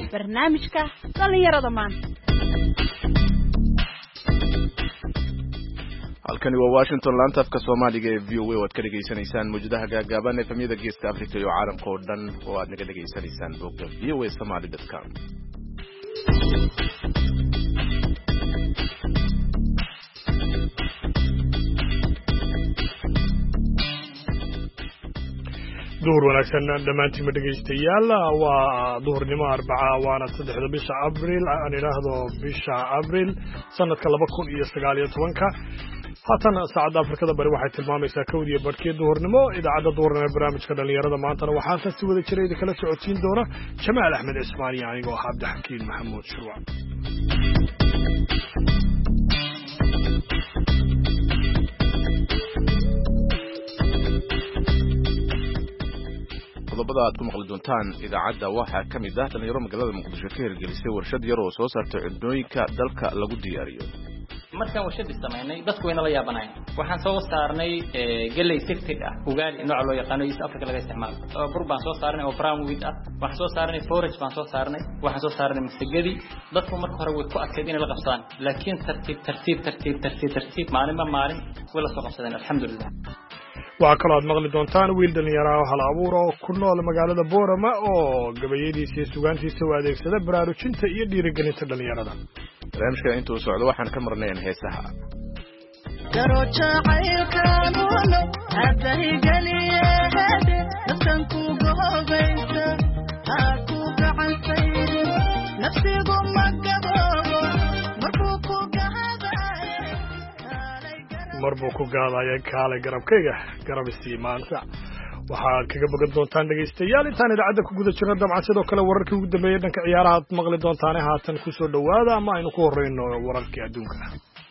barnaamijka dhalinyarada maanta. halkani waa Washington laanta afka Soomaaliga ee VOA oo aad ka dhageysanaysaan muujadaha gaagaaban ee famiyada Geeska Afrika iyo caalamka oo dhan oo aad naga dhageysanaysaan bogga voasomali.com. duhur wanaagsan dhamaantiin dhageystayaal waa duhurnimo Arbaca waana 3 bisha Abriil aan iraahdo bisha Abriil sanadka 2019 haatan saacada Afrikada bari waxay tilmaamaysaa 1 barkii duhurnimo idaacada duhurnimo barnaamijka dhalinyarada maanta waxaan si wada jiray kala socodsiin doona Jamaal Axmed Ismaani aniga oo Cabdi Xakiin Maxamuud Shurwa. qodobada aad ku maqli doontaan idaacada waxa kamid ah dhalinyaro magaalada Muqdisho ka hirgelisay warshad yar oo soo saarta cuntooyinka dalka lagu diyaariyo. markaan warshad sameynay dadku way nala yaabanayeen waxaan soo saarnay galey tigtig ah ugaali nooc loo yaqaan East Africa laga isticmaalo bur baan soo saarnay oo brown wheat ah waxaan soo saarnay forage baan soo saarnay waxaan soo saarnay masagadi dadku marka hore way ku adkeeyeen in la qabsadaan laakiin tartiib maalin wala soo qabsadeen alxamdulillah. waxaa kaloo aad maqli doontaan wiil dhalinyaro hal abuur oo ku nool magaalada Boorama oo gabayadiisa iyo sugaantiisa u adeegsada baraarujinta iyo dhiirigelinta dhalinyarada. barnaamijka intuu socdo waxaan ka marnayn heesaha marbuu ku gaadaya kaalay garabkayga garab istiimaansa waxaad kaga bogan doontaan dhageystayaal intaan idaacada ku guda jirno dabcan sidoo kale wararkii ugu dambeeyay dhanka ciyaaraha aad maqli doontaan haatan ku soo dhawaada ama aynu ku horeyno wararkii adduunka.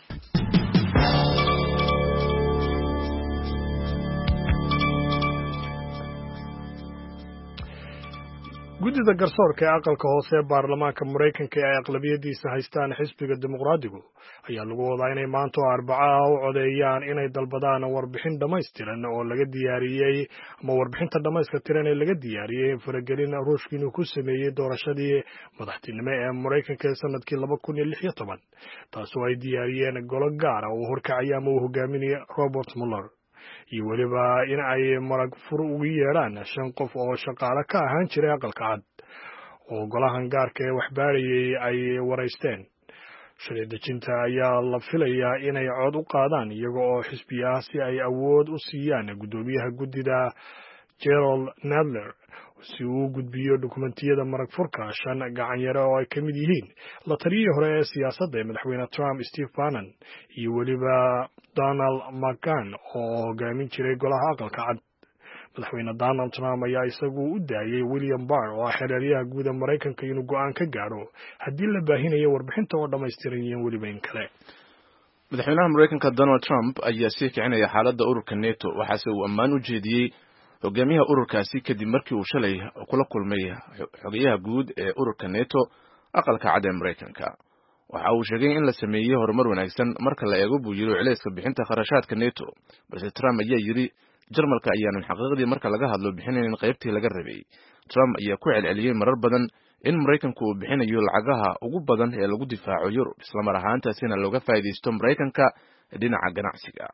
guddida garsoorka ee aqalka hoose ee baarlamaanka Mareykanka ee aqlabiyadiisa haystaan xisbiga dimuqraadigu ayaa lagu wadaa inay maanta oo Arbaca u codeeyaan inay dalbadaan warbixin dhameystiran oo laga diyaariyay ama warbixinta dhameystiran ee laga diyaariyay faragelin Ruushka inuu ku sameeyay doorashadii madaxtinimo ee Mareykanka ee sanadkii 2016 taasoo ay diyaariyeen golo gaar ah oo horkacaya ama uu hogaaminayo Robert Mueller iyo waliba in ay marag fur ugu yeedhaan 5 qof oo shaqaale ka ahaan jiray aqalka cad oo golahan gaarka ee waxbaarayay ay wareysteen. sharci dejinta ayaa la filayaa inay cod u qaadaan iyaga oo xisbiyaha si ay awood u siiyaan gudoomiyaha guddida Gerald Nadler si uu gudbiyo dokumentiyada marag furka 5 gacan yare oo ay ka mid yihiin la taliyihii hore ee siyaasadda madaxweyne Trump Steve Bannon iyo waliba Donald McGahn oo hogaamin jiray golaha aqalka cad. madaxweyne Donald Trump ayaa isagu u daayay William Barr oo xiriiryaha guud ee Mareykanka inuu go'aan ka gaaro haddii la baahinayo warbixinta oo dhameystiran iyo waliba in kale. madaxweynaha Mareykanka Donald Trump ayaa sii kicinaya xaaladda ururka NATO waxaase uu ammaan u jeediyay hogaamiyaha ururkaasi kadib markii uu shalay kula kulmay xogayaha guud ee ururka NATO aqalka cad ee Mareykanka. waxa uu sheegay in la sameeyay horumar wanaagsan marka la eego buu yiri culayska bixinta kharashaadka NATO balse Trump ayaa yiri Jarmalka ayaan xaqiiqdii marka laga hadlo bixinayn qaybtii laga rabay. Trump ayaa ku celceliyay marar badan in Mareykanku uu bixinayo lacagaha ugu badan ee lagu difaaco Yurub isla mar ahaantaasina looga faa'iideysto Mareykanka dhinaca ganacsiga.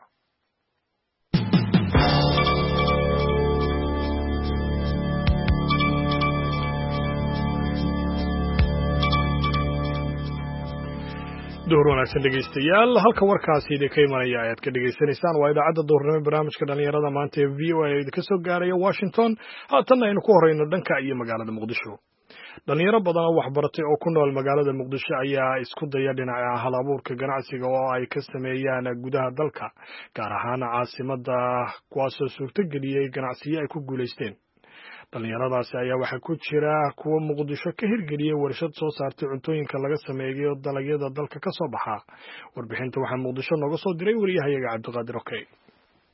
duhur wanaagsan dhageystayaal halka warkaasi idinka imanaya ayaad ka dhageysanaysaan waa idaacada duhurnimo barnaamijka dhalinyarada maanta ee VOA idinka soo gaaraya Washington haatan aynu ku horeyno dhanka iyo magaalada Muqdisho. dhalinyaro badan oo waxbaratay oo ku nool magaalada Muqdisho ayaa isku daya dhinaca hal abuurka ganacsiga oo ay ka sameeyaan gudaha dalka gaar ahaan caasimadda kuwaasoo suurtageliyay ganacsiyo ay ku guuleysteen. dhalinyaradaasi ayaa waxa ku jira kuwa Muqdisho ka hirgeliyay warshad soo saartay cuntooyinka laga sameeyo dalagyada dalka ka soo baxa. warbixinta waxaa Muqdisho nooga soo diray wariyahayaga Cabdiqaadir Okey.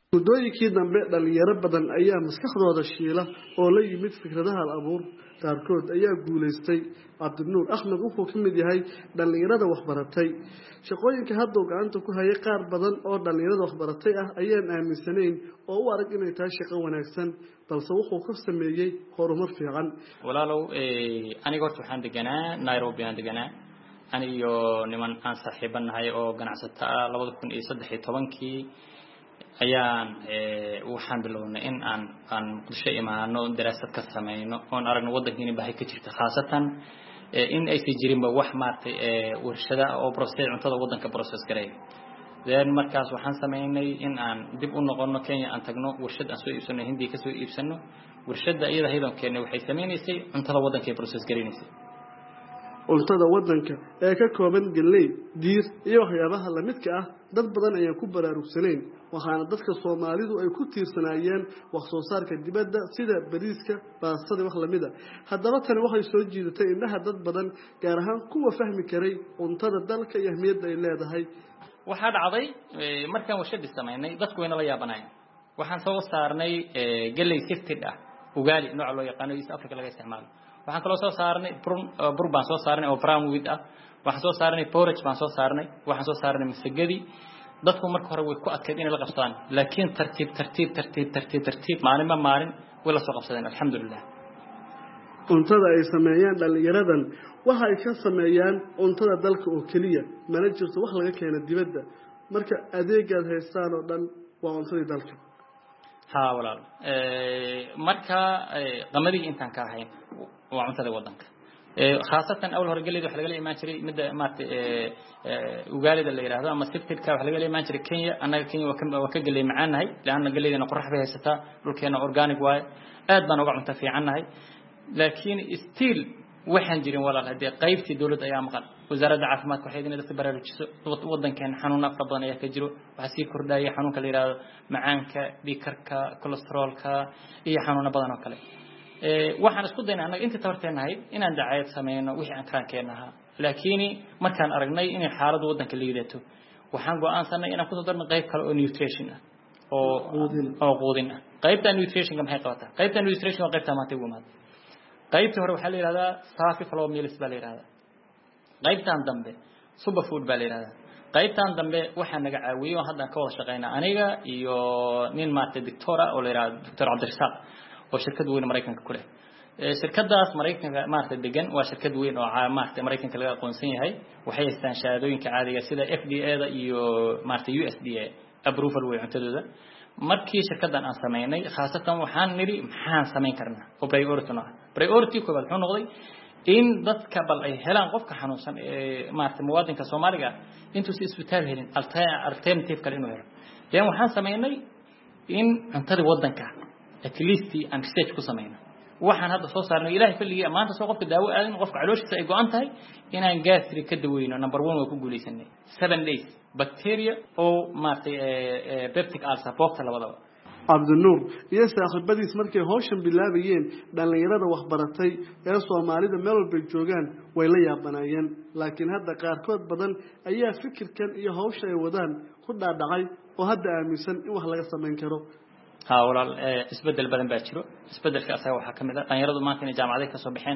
muddooyinkii dambe dhalinyaro badan ayaa maskaxdooda shiila oo la yimid fikradaha abuur qaarkood ayaa guuleystay. Cabdinuur Axmed wuxuu ka mid yahay dhalinyarada waxbaratay. Shaqooyinka hadda gacanta ku haya qaar badan oo dhalinyarada waxbaratay ah ayaan aaminsanayn oo u arag inay tahay shaqo wanaagsan, balse wuxuu ka sameeyay horumar fiican. walaalow aniga horta waxaan deganaa Nairobi aan deganaa aniyo niman aan saaxiibanahay oo ganacsato ah 2013 ayaan waxaan bilownay in aan Muqdisho imaano daraasad ka sameeyno oo aragno wadankeena baahi ka jirta khaasatan in ay si jirin ba wax maartay warshada oo process cuntada wadanka process gareey. markaas waxaan sameeynay in aan dib u noqono Kenya aan tagno warshad aan soo iibsano Hindi ka soo iibsano warshada iyada haydankeena waxay sameynaysay cuntada wadanka process gareynaysa. cuntada wadanka ee ka kooban galey, diir iyo waxyaabaha la midka ah dad badan ayaan ku baraarugsanayn, waxaana dadka Soomaalidu ay ku tiirsanayeen wax soo saarka dibadda sida bariiska, baastada wax lamid ah. Haddaba tani waxay soo jiidatay indhaha dad badan gaar ahaan kuwa fahmi karay cuntada dalka iyo ahmiyadda ay leedahay. waxaa dhacday markaan warshad sameynay dadku wayna la yaabanayeen. waxaan soo saarnay galey sifted ah ugaali nooc loo yaqaan East Africa laga isticmaalo. waxaan kala soo saarnay bur baan soo saarnay oo brown wheat ah. waxaan soo saarnay porridge baan soo saarnay. waxaan soo saarnay masagadi. dadku marka hore way ku adkeed inay la qabsadaan, laakiin tartiib maalin way la soo qabsadeen alxamdulillah. cuntada ay sameeyaan dhalinyaradan waxa ay ka sameeyaan cuntada dalka oo kaliya, mana jirto wax laga keenay dibadda. marka adeegaad haystaan oo dhan waa cuntada dalka. ها ولا مركا قمري إنتان كاهين وعنصر الوطنك خاصة أول هرجلي ده حلقة ما شري مدة مات وقالد اللي يراها أما سبت كا حلقة ما شري كينيا أنا كينيا وكجلي معانا هاي لأن قلي أنا قرح فيها ستا لو كان أورجانيك واي أدبنا وقع متفي عنها هاي لكن ستيل waxaan jirin walaal hadii qaybtii dawladda ayaa maqan wasaaradda caafimaadka waxay idin dadka baraarujiso wadankan xanuun afar badan ayaa ka jiro waxa sii kordhaya xanuunka la yiraahdo macaanka dhiigkarka kolestaroolka iyo xanuuna badan oo kale waxaan isku daynaa anaga inta tabarteenahay inaan dacayad sameeyno wixii aan kaan keenaha laakiin markaan aragnay in xaaladda wadanka la yiraahdo waxaan go'aansanay inaan ku darno qayb kale oo nutrition ah oo quudin ah qaybta nutrition maxay qabataa qaybta nutrition waa qaybta maanta ugu maad qaybtii hore waxa la yiraahdaa safi flow meals baa la yiraahdaa qaybtan dambe super food baa la yiraahdaa qaybtan dambe waxa naga caawiyo hadda ka wada shaqeynaa aniga iyo nin maartay doctora oo la yiraahdo Dr. Cabdirasaaq oo shirkad weyn Mareykanka ku leh shirkadaas Mareykanka maartay degan waa shirkad weyn oo maartay Mareykanka laga aqoonsan yahay waxay haystaan shahaadooyinka caadiga sida FDA-da iyo maartay USDA approval way cuntadooda markii shirkadan aan sameeynay khaasatan waxaan niri maxaan sameyn karnaa oo priority koobaad wuxuu noqday in dadka bal ay helaan qofka xanuunsan ee maartay muwaadinka Soomaaliga intuu si isbitaal helin alternative kale inuu helo yaan waxaan sameeynay in cuntada wadanka at least aan research ku sameeyno waxaan hadda soo saarnay ilaahay fadliga maanta soo qofka daawo aadin qofka calooshiisa ay go'an tahay inaan gastric ka daweyno number 1 waa ku guuleysanay 7 days bacteria oo maartay peptic ulcer boogta labadaba. Cabdinuur iyo saaxiibadiis markay hawshan bilaabayeen dhalinyarada wax baratay ee Soomaalida meel walba joogan way la yaabanayeen, laakiin hadda qaarkood badan ayaa fikirkan iyo hawsha ay wadaan ku dhaadhacay oo hadda aaminsan in wax laga sameyn karo. ها ولا isbedel badan baa jiro isbedelka asaga waxa kamid ah dhalinyaradu maanta in jaamacadaha ka soo baxeen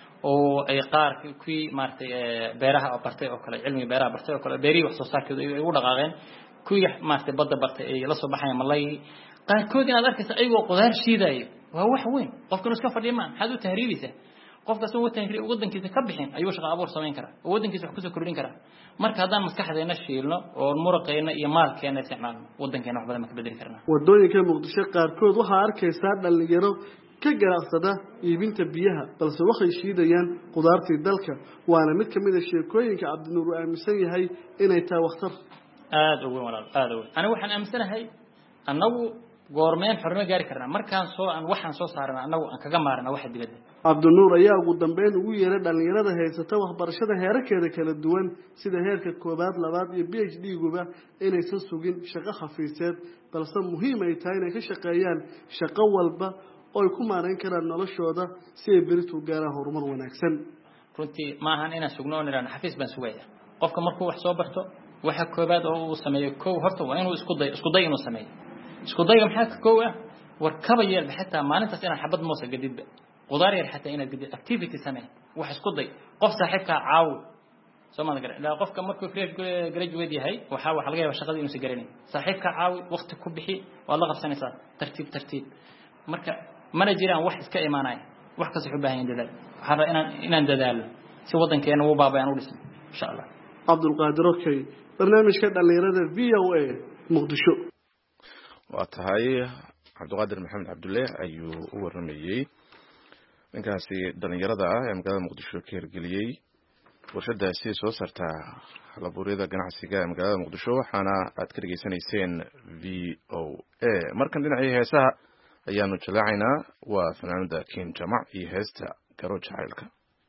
oo ay qaar kuwii maartay beeraha oo bartay oo kale cilmi beeraha bartay oo kale beeri wax soo saarkeedu ay u dhaqaaqeen kuwii maartay badda bartay ay la soo baxayeen malay qaarkood inaad arkaysa ayagoo qudaar shiiday waa wax weyn qofka iska fadhiyo ma xad u tahriibisa qofka soo wadankiisa ka bixin ayuu shaqo abuur sameyn karaa oo wadankiisa wax ku soo kordhin karaa marka hadaan maskaxdeena shiilno oo muruqeena iyo maalkeena isticmaalno wadankeena wax badan ma ka bedeli karnaa. wadooyinka Muqdisho qaarkood waxa arkaysaa dhalinyaro ka ganacsada iibinta biyaha balse waxay shiidayaan qudaartii dalka waana mid kamid ah sheekooyinka Cabdinuur aaminsan yahay inay tahay waqtar aad ugu walaal aad ugu aniga waxaan aaminsanahay annagu goormeen xornimo gaari karnaa markaan soo aan waxaan soo saarnaa annagu aan kaga maarnaa waxa dibadda. Cabdinuur ayaa ugu dambeyn ugu yeeray dhalinyarada haysata waxbarashada heerarkeeda kala duwan sida heerka koobaad labaad iyo PhD-guba inaysan sugin shaqo xafiiseed balse muhiim ay tahay inay ka shaqeeyaan shaqo walba oo ay ku maareyn karaan noloshooda si ay beritu gaaraan horumar wanaagsan. runtii ma ahan inaan sugno inaan xafiis baan sugaya qofka markuu wax soo barto waxa koobaad oo uu sameeyo koow horta waa inuu isku day inuu sameeyo isku dayga maxaa ka koow ah war kaba yeel xataa maalintaas inaan xabad moos gadid qudaar yar xataa inaad gadid activity samee wax isku day qof saaxiibka caaw Soomaalida gaar la qofka markuu fresh graduate yahay waxa laga yaabaa shaqada inuu si garanay saaxiibka caaw waqti ku bixi waa la qabsanaysaa tartiib marka mana jiraan wax iska iimaanay wax ka soo baahan dadaal waxa inaan dadaalo si wadankeena uu baabayaan u dhisno insha Allah Abdul Qaadir okay barnaamijka dhalinyarada VOA Muqdisho waa tahay Abdul Qaadir Maxamed Cabdulle ayuu u waramayay ninkaasi dhalinyarada ah ee magaalada Muqdisho ka hirgeliyay warshadaasi soo saarta halabuuriyada ganacsiga ee magaalada Muqdisho waxaana aad ka dhageysanayseen VOA markan dhinacii heesaha ayaanu jilaacaynaa waa fanaanada King Jamac iyo heesta Garo Jacaylka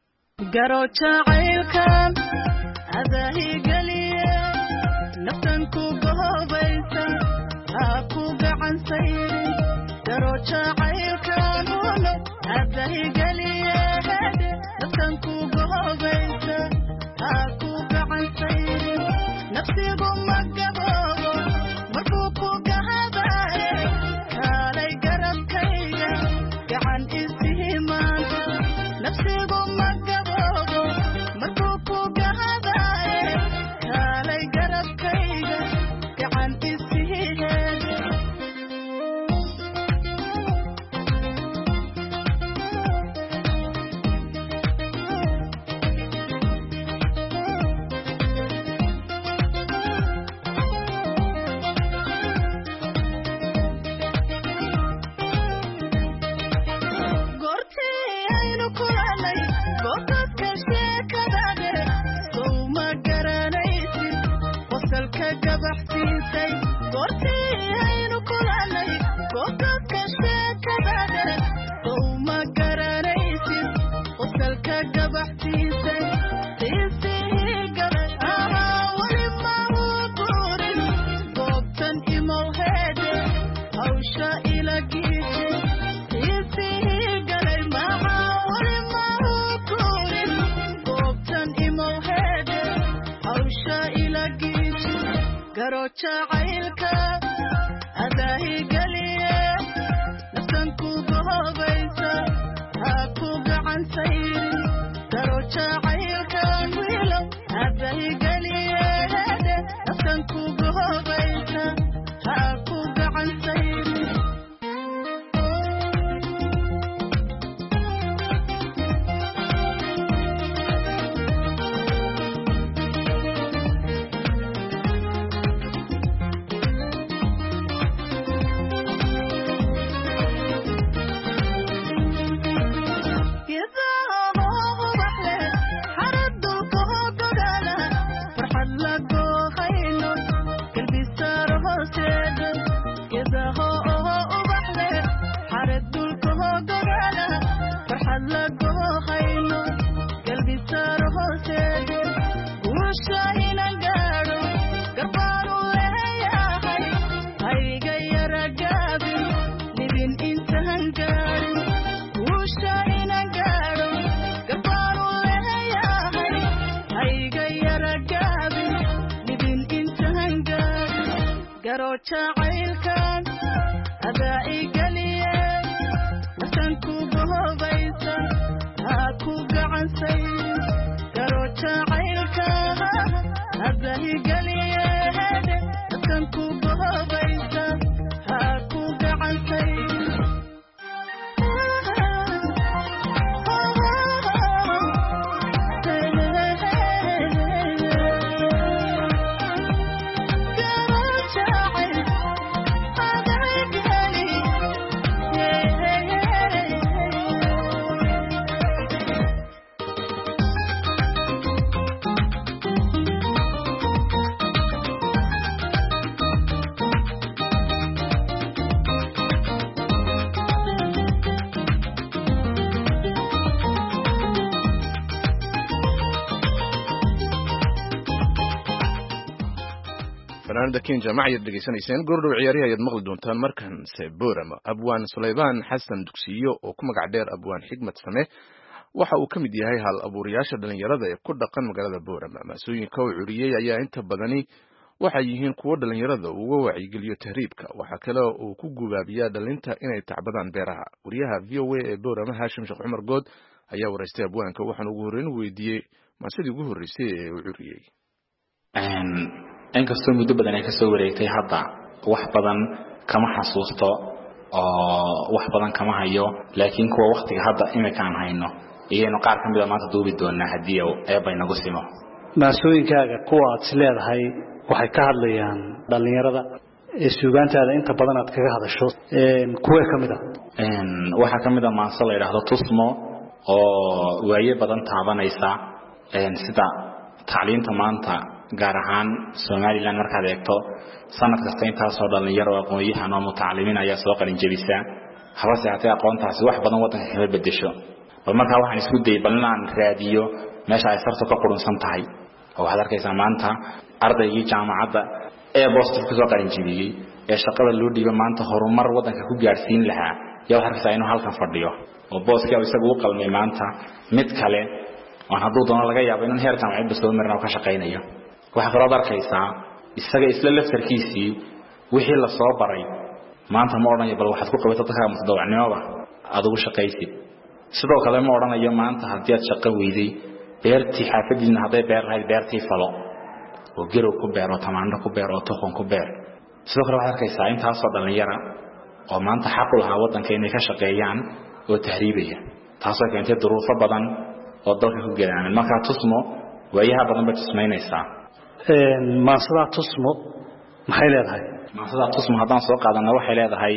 adahi galiye naftan ku go'baysa aku gacan sayri Garo Jacaylka adahi galiye naftan ku go'baysa aku gacan sayri nafsigu magabo markuu ku gahabaye kalay garabkayga gacan isiimaan nafsigu magabo markuu ku gahabaye kalay garabkayga gacan isiimaan Garo Jacaylka adahi galiye naftan ku go'baysa aku gacan sayri Garo Jacaylka wiilo adahi galiye naftan ku go'baysa aku gacan sayri Garo Jacaylka adahi galiye naftan ku go'baysa aku gacan sayri Garo Jacaylka adahi galiye naftan ku go'baysa aku gacan sayri fanaanada King Jamac ayaad dhageysanayseen goordhow ciyaarihi ayaad maqli doontaan markan Seborama Abwaan Suleymaan Xasan Dugsiyo oo ku magac dheer Abwaan Xigmad Same waxa uu kamid yahay hal abuuriyaasha dhalinyarada ee ku dhaqan magaalada Boorama maasooyinka uu curiyay ayaa inta badani waxay yihiin kuwo dhalinyarada uga wacyigeliyo tahriibka. waxaa kale uu ku gubaabiyaa dhalinta inay tacbadaan beeraha. wariyaha VOA ee Boorama Haashim Sheekh Cumar Good ayaa waraystay abwaanka waxaana ugu horreyn weydiiyey maasidii ugu horreysay ee uu curiyey. inkastoo muddo badan ay ka soo wareegtay hadda wax badan kama xasuusto oo wax badan kama hayo, laakiin kuwa waqtiga hadda imika aan hayno iyaynu qaar ka mid ah maanta duubi doonaa haddii eebay nagu simo. maasooyinkaaga kuwa aad leedahay waxay ka hadlayaan dhalinyarada ee suugaantaada inta badan aad kaga hadasho kuwa ka mid ah waxa ka mid ah maanso la yiraahdo Tusmo oo waaye badan taabanaysa sida tacliinta maanta gaar ahaan Soomaaliland markaad eegto sanad kasta intaas oo dhalinyaro aqoon-yahan oo mutacalimiin ayaa soo qalin jabisa habase hatay aqoontaasi wax badan wadanka kala bedesho. bal markaa waxaan isku dayay balnaan raadiyo meesha ay sarto ka qurunsan tahay oo waxaad arkaysaa maanta ardaygii jaamacadda ee Boston ku soo qalin jabiyay ee shaqada loo dhiibay maanta horumar wadanka ku gaarsiin lahaa yaa waxaad arkaysaa inuu halkan fadhiyo oo booska isagu u qalmay maanta mid kale oo hadduu doono laga yaabo inuu heer jaamacad soo marnaa ka shaqeynayo. waxa kale oo arkaysaa isaga isla laftarkiisii wixii la soo baray maanta ma oranayo bal waxaad ku qabato dadka mutadawacnimada adigu shaqaysid. sidoo kale ma oranayo maanta haddii aad shaqo weyday beertii xaafadiina hadday beer lahayd beertii falo oo garow ku beero tamaandho ku beero toqon ku beer. sidoo kale waxaad arkaysaa intaas oo dhalinyaro oo maanta xaq u lahaa wadanka inay ka shaqeeyaan oo tahriibaya taasoo keentay duruufo badan oo dalka ku geeyaan. marka Tusmo waayaha badan ba tusmeynaysaa. maasada Tusmo maxay leedahay? maasada Tusmo haddaan soo qaadana waxay leedahay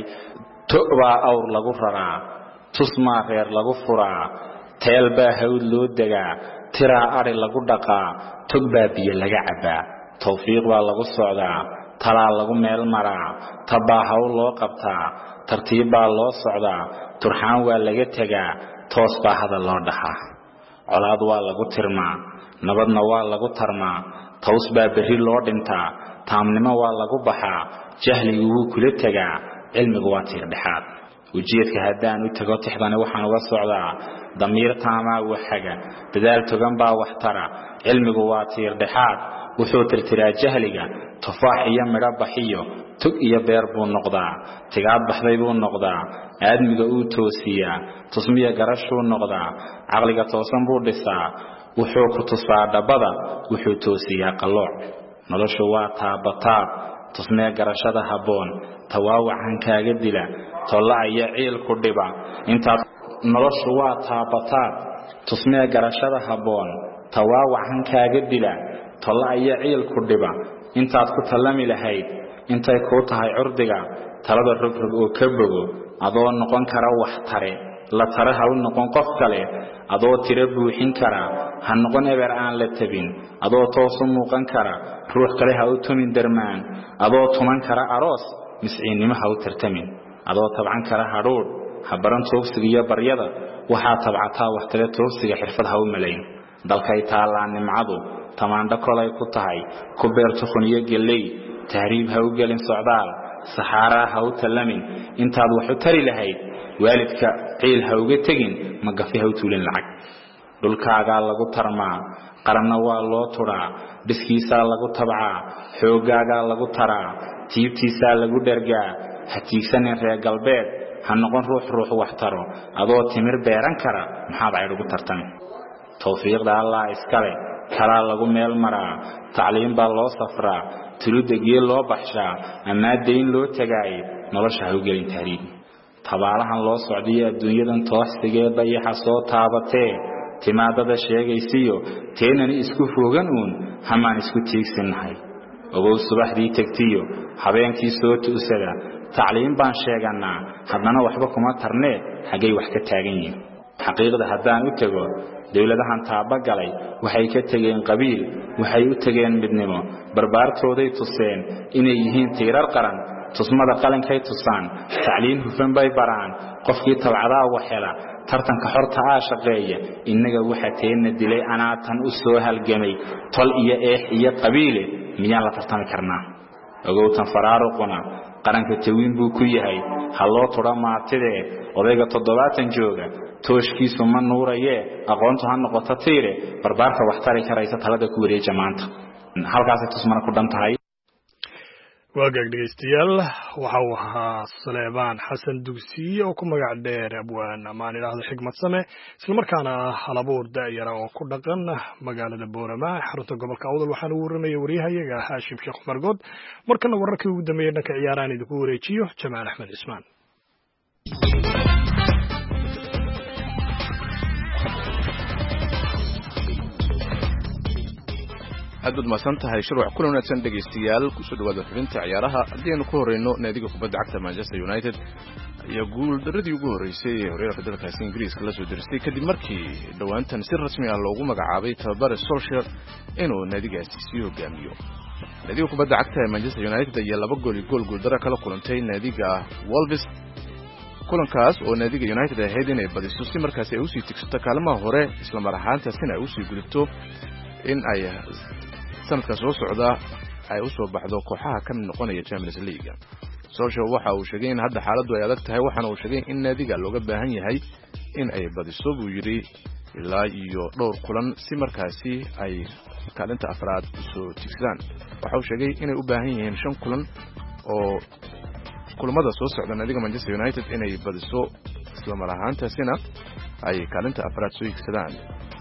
tuba awr lagu raraa, tusma reer lagu furaa, teelba hawd loo dagaa, tira ari lagu dhaqaa, tugba biyo laga cabaa, tawfiiq waa lagu socdaa, talaa lagu meel maraa, tabahaw loo qabtaa, tartiib baa loo socdaa, turxaan waa laga tagaa, toos baa hadal loo dhaxaa, colaad waa lagu tirmaa, nabadna waa lagu tarmaa, toos baa berri loo dhintaa, taamnimo waa lagu baxaa, jahligu wuu kula tagaa, cilmigu waa tiir dhexaad. ujeedka haddaan u tago tixdani waxaan uga socdaa damiir taamaa waxaga dadaal togan baa wax tara, cilmigu waa tiir dhexaad wuxuu tirtiraa jahliga, tufaax iyo midho baxiyo tug iyo beer buu noqdaa, tigaad baxday buu noqdaa, aadmiga uu toosiyaa, tusmiya garashuu noqdaa, caqliga toosan buu dhisaa, wuxuu ku tusaa dhabada, wuxuu toosiyaa qalooc. noloshu waa taabataab, tusmiya garashada habboon, tawaawacan kaaga dila, tolla iyo ciil ku dhiba intaad. noloshu waa taabataab, tusmiya garashada habboon, tawaawacan kaaga dila, tolla iyo ciil ku dhiba intaad ku talami lahayd, intay ku tahay curdiga talada rogrog oo ka bogo, adoo noqon kara wax tare la tare ha u noqon qof kale, adoo tiro buuxin kara ha noqon eber aan la tabin, adoo toos u muuqan kara ruux kale ha u tumin darmaan, adoo tuman kara aroos misciinnimo ha u tartamin, adoo tabcan kara hadhuudh ha baran toogsiga iyo baryada, waxaa tabcataa wax tale toogsiga xirfad ha u malayn. dalkay taalaa nimcadu tamaandho kolay ku tahay, ku beer tukhun iyo gelley, tahriib ha u gelin socdaal, saxaaraa ha u tallamin, intaad wax u tari lahayd waalidka ciil ha uga tegin, magafi ha u tuulin lacag. dhulkaagaa lagu tarmaa, qaranna waa loo turaa, biskiisaa lagu tabcaa, xooggaagaa lagu taraa, tiibtiisaa lagu dhergaa, ha tiigsanin reer galbeed, ha noqon ruux wax taro, adoo timir beeran kara maxaad ay ugu tartami. tawfiiqda Allah iskale, talaa lagu meel maraa, tacliin baa loo safraa, tulida geel loo baxshaa, ama deyn loo tagaay, nolosha ha u gelin tahriib. tabaalahan loo socdiyo adduunyadan toosigeeda iyo soo taabatee, timaadada sheegaysiyo teenani isku foogan uun hamaan isku tiigsanahay. ogow subaxdii tagtiyo habeenkii soo tuusada, tacliin baan sheeganaa haddana waxba kuma tarnee xagay wax ka taagan yihiin. xaqiiqda haddaan u tago dawladahan taaba galay waxay ka tageen qabiil, waxay u tageen midnimo, barbaartooday tuseen inay yihiin tiirar qaran, tusmada qalankay tusaan, tacliin hufan bay baraan, qofkii tabcadaa waxela tartanka xorta shaqeeya. innaga waxa teena dilay anaatan u soo halgamay, tol iyo eex iyo qabiile miyaan la tartami karnaa. ogowtan faraaruquna qaranka tawiin buu ku yahay, ha loo tura maatidee odayga 70 jooga tooshkiisu ma nuuraye, aqoontu ha noqoto tiire barbaarka wax tari karaysa talada ku wareeja maanta. halkaas Tusmana ku dhantahay. waagaag dhegeystayaal waxa uu ahaa Suleemaan Xasan Dugsiye oo ku magac dheer abwaan amaan ilaahda xigmad same isla markaana halabuur daayara oo ku dhaqan magaalada Boorama xarunta gobolka Awdal waxaan ugu waramay wariyahayaga Haashim Sheekh Umar Good markana wararkii ugu dambeeyay dhanka ciyaaraha idinku wareejiyo Jamaal Axmed Ismaan aad masan tahay sharwac kulan wanaagsan dhageystayaal ku soo dhawaada xubinta ciyaaraha hadii ku horeyno naadiga kubadda cagta Manchester United iyo guul daradii ugu horeysay ee horyaalka dalka Ingiriiska la soo diristay kadib markii dhawaantan si rasmi ah loogu magacaabay tababare Solskjaer inuu naadigaasi sii hogaamiyo naadiga kubadda cagta ee Manchester United ayaa 2 gool iyo gool dara kala kulantay naadiga Wolves kulankaas oo naadiga United ay ahayd inay badiso si markaas ay u sii tigsato kaalmaha hore isla mar ahaantaasina ay u sii gudubto in ay sanadka soo socda ay u soo baxdo kooxaha ka mid noqonaya Champions League. Solskjaer waxa uu sheegay in hadda xaaladdu ay adag tahay waxaana uu sheegay in naadiga looga baahan yahay in ay badiso buu yiri ilaa iyo dhowr kulan si markaasi ay kaalinta afraad u soo tigsadaan. Waxa uu sheegay inay u baahan yihiin 5 kulan oo kulamada soo socda naadiga Manchester United inay badiso isla mar ahaantaasina ay kaalinta afraad soo tigsadaan.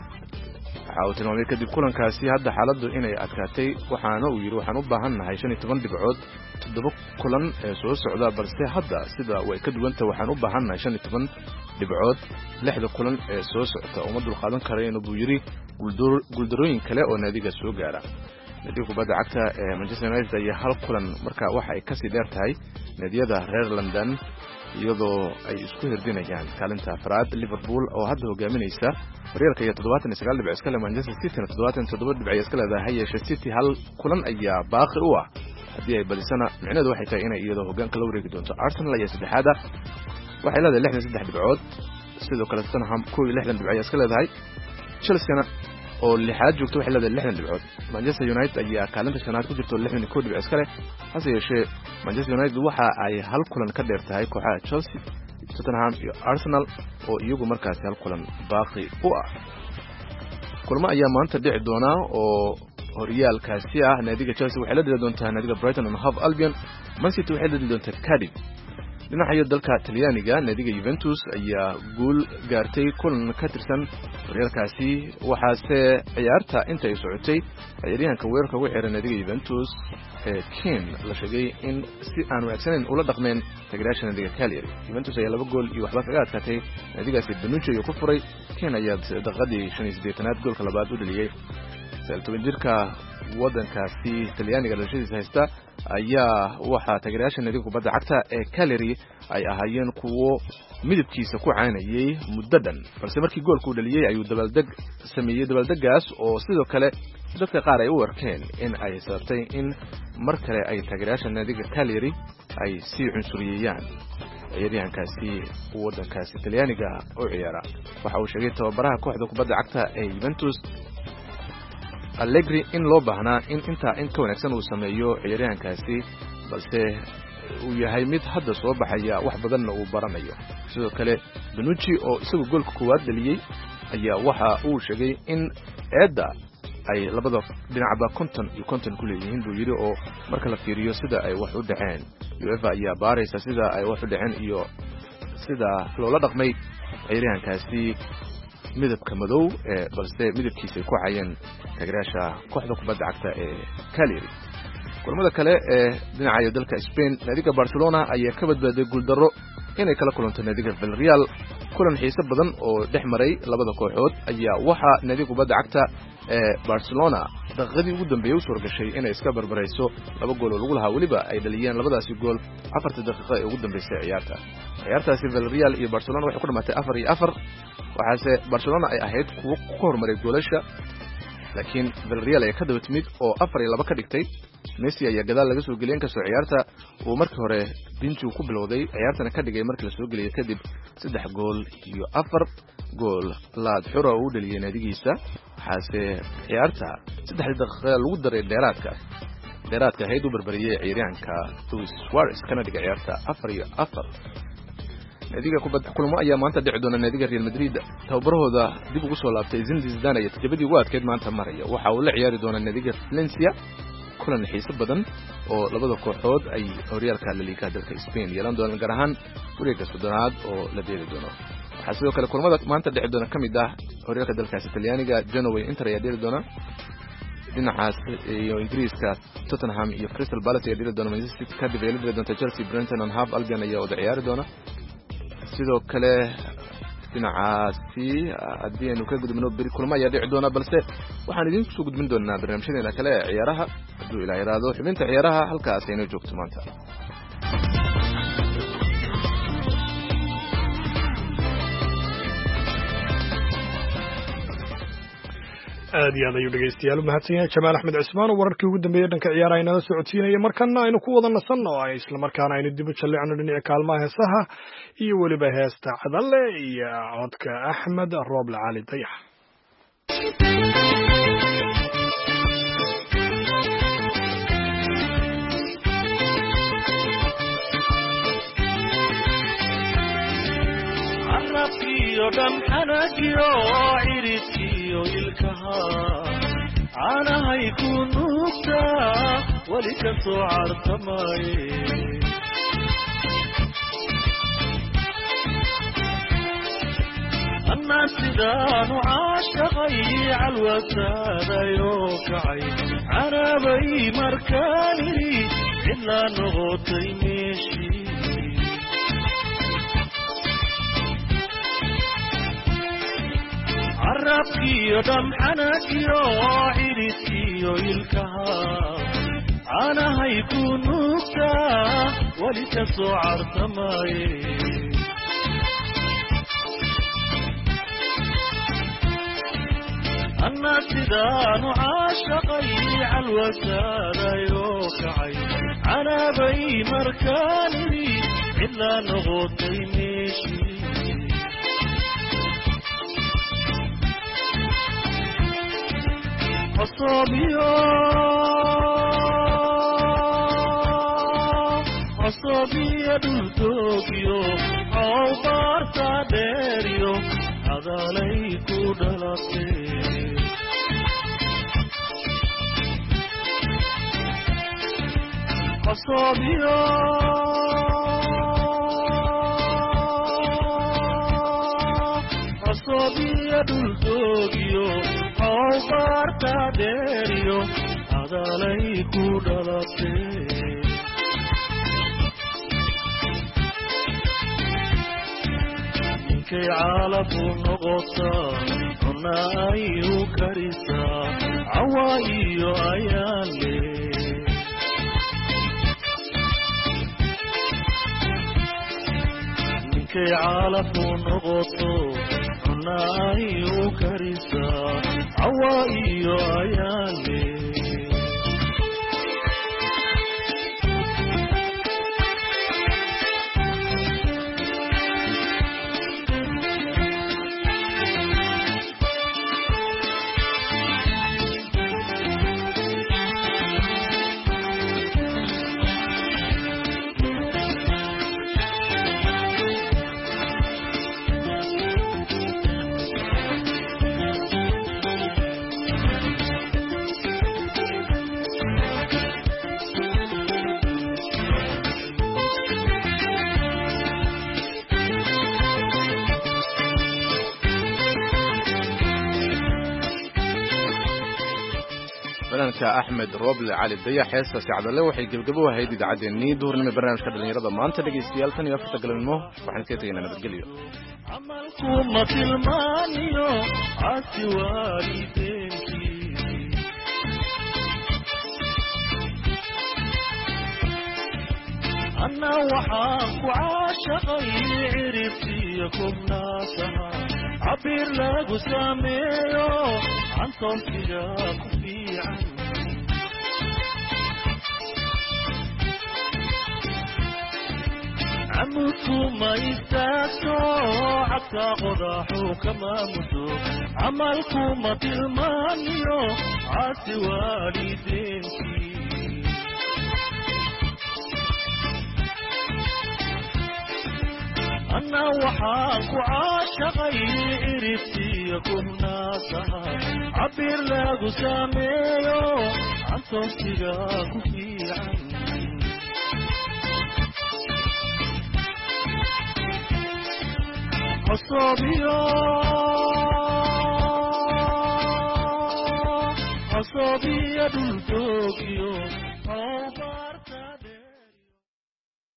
waxa uu tilmaamay kadib kulankaasi hadda xaaladdu inay adkaatay waxaana uu yiri waxaan u baahanahay 15 dhibcood 7 kulan ee soo socda balse hadda sida way ka duwanta waxaan u baahanahay 15 dhibcood 6 kulan ee soo socda oo madul qaadan karayna buu yiri guuldarooyin kale oo naadiga soo gaara naadiga kubadda cagta ee Manchester United ayaa hal kulan marka waxa ay ka sii dheer tahay naadiyada reer London iyadoo ay isku hirdinayaan kaalinta afraad Liverpool oo hadda hogaaminaysa horyaalka iyo 79 dhibcood iska leh Manchester City 77 dhibcood iska leedahay Manchester City hal kulan ayaa baaqi u ah hadii ay badisana micnaheedu waxay tahay inay iyadoo hoggaanka la wareegi doonto Arsenal ayaa saddexaad waxay leedahay 63 dhibcood sidoo kale Tottenham 60 dhibcood iska leedahay Chelsea oo lixaad joogto waxay leedahay 60 dhibcood Manchester United ayaa kaalinta shanaad ku jirto 61 dhibcood iska leh hase yeeshee Manchester United waxa ay hal kulan ka dheer tahay kooxaha Chelsea Tottenham iyo Arsenal oo iyagu markaas hal kulan baaqi u ah kulmo ayaa maanta dhici doona oo horyaalkaasi ah naadiga Chelsea waxay la dhigi doontaa naadiga Brighton and Hove Albion Man City waxay la dhigi doontaa Cardiff dhinaca dalka Talyaaniga naadiga Juventus ayaa guul gaartay kulan ka tirsan horyaalkaasi waxaase ciyaarta intay socotay ciyaaryahanka weerarka ugu xiran naadiga Juventus Ken la sheegay in si aan wanaagsaneyn ula dhaqmeen taageerayaasha naadiga Cagliari Juventus ayaa 2 gool iyo waxba kaga adkaatay naadigaasi Benucci iyo ku furay Ken ayaa daqiiqadii 85aad goolka labaad u dhaliyay jirka wadankaasi Talyaaniga dhashadiisa haysta ayaa waxa taageerayaasha naadiga kubadda cagta ee Cagliari ay ahaayeen kuwo midabkiisa ku caanayay muddadan balse markii goolku dhaliyay ayuu dabaldagaas oo sidoo kale dadka qaar ay u arkeen in ay sababtay in mar kale ay taageerayaasha naadiga Cagliari ay si cunsuriyayaan ciyaaryahankaasi wadankaasi Talyaaniga oo ciyaara waxa uu sheegay tababaraha kooxda kubadda cagta ee Juventus Allegri in loo baahnaa in inta ka wanaagsan uu sameeyo ciyaaryahankaasi balse uu yahay mid hadda soo baxaya wax badanna uu baranayo sidoo kale Benucci oo isagu goolka koowaad dhaliyay ayaa waxa uu sheegay in eedda ay labada dhinacba 50 ku leeyihiin buu yiri oo marka la fiiriyo sida ay wax u dhaceen UEFA ayaa baaraysa sida ay wax u dhaceen iyo sida loola dhaqmay ciyaaryahankaasi midabka madow balse midabkiisa ku cayeen taageerayaasha kooxda kubadda cagta ee Cagliari kulamada kale ee dhinaca dalka Spain naadiga Barcelona ayaa ka badbaaday guuldaro inay kala kulanto naadiga Villarreal kulan xiiso badan oo dhex maray labada kooxood ayaa waxa naadiga kubadda cagta ee Barcelona daqiiqadii ugu dambeeyay u soo gashay inay iska barbarayso 2 gool oo lagu lahaa waliba ay dhaliyeen labadaasi gool 4 daqiiqo ee ugu dambeysay ciyaartaasi Villarreal iyo Barcelona waxay ku dhamaatay 4-4 waxaase Barcelona ay ahayd kuwo ku hormaray goolasha laakiin Villarreal ay ka daba timid oo 4-2 ka dhigtay Messi ayaa gadaal laga soo geliyay kasoo ciyaarta uu markii hore bintu ku bilowday ciyaartana ka dhigay markii la soo geliyay kadib 3 gool iyo 4 gool laad xuro uu dhaliyay naadigiisa waxaase ciyaarta 3 daqiiqo lagu daray dheeraadka hayd u barbariyay ciyaaryahanka Luis Suarez kana dhigay ciyaarta 4-4 naadiga kubadda kulmo ayaa maanta dhici doona naadiga Real Madrid tababarahooda dib ugu soo laabtay Zinedine Zidane iyo tajabadii ugu adkeyd maanta maraya waxa uu la ciyaari doona naadiga Valencia kulan xiiso badan oo labada kooxood ay horyaalka La Liga dalka Spain yeelan doonaan gaar ahaan wareegga soddonaad oo la dheeli doono waxaa sidoo kale kulamada maanta dhici doona kamid ah horyaalka dalkaasi Talyaaniga Genoa Inter ayaa dheeli doona dhinacaas iyo Ingiriiska Tottenham iyo Crystal Palace ayaa dheeli doona Manchester City kadib ay dheeli doonta Chelsea Brighton and Hove Albion ayaa wada ciyaari doona sidoo kale dhinacaasi haddii aynu ka gudubno beri kulmo ayaa dhici doona balse waxaan idinku soo gudbin doonaa barnaamijyadeena kale ee ciyaaraha hadduu ilaa yaraado xubinta ciyaaraha halkaas aynu joogto maanta aad iyo aad ayuu dhegaystayaal u mahadsan yahay Jamaal Axmed Cismaan oo wararkii ugu dambeeyay dhanka ciyaaraha inala socodsiinaya markana aynu ku wada nasanno oo isla markaana aynu dib u jalleecno dhinaca kaalmaha heesaha iyo weliba heesta cadalle iyo codka Axmed Rooble Cali Dayax عرفيو دم حناجيو عرفيو يلكها أنا هيكون نكتا ولكسو عرطماي الناس دانو عاشقي عالوسادة يوكعي أنا بي مركاني إلا نغطي مشي عرفكيو دم حناكيو عرفكيو يلكها أنا هيكون نكتا ولكسو عرطماي الناس دانو عاشقي عالوسادة يوكعي أنا بي مركاني إلا نغطي مشي عصابية دلتوكيو أو بارتا ديريو هذا ليكو دلاتي عصابية دلتوكيو أو بارتا ديريو هذا ليكو دلاتي كي عالفو نغطا هنا أيو كريسا عوايو أيالي كي عالفو نغطا هنا أيو كريسا عوايو أيالي أحمد روبل علي الضياح حاسة سعدالله وحي قبقبوها هيدي دعادي النيد دور لما برنامج كده لنيرضا ما انت لقي استيالتن يوفتا قلب الموه وحن كيتين أنا بتقليو عملكم المانيو عاسي والدينكي أنا وحاك وعاشقي عرفتيكم ناسها عبير لاقو ساميو عن صوتياكم في عني عمكم ما يستاكتو حتى غضاحو كما مدو عملكم ما تلمانيو عاسي والدينكي أنا وحاك وعاشقي إرثي كنا سها عبر لاغو ساميو عن صوتك في عني عصابية دول طوكيو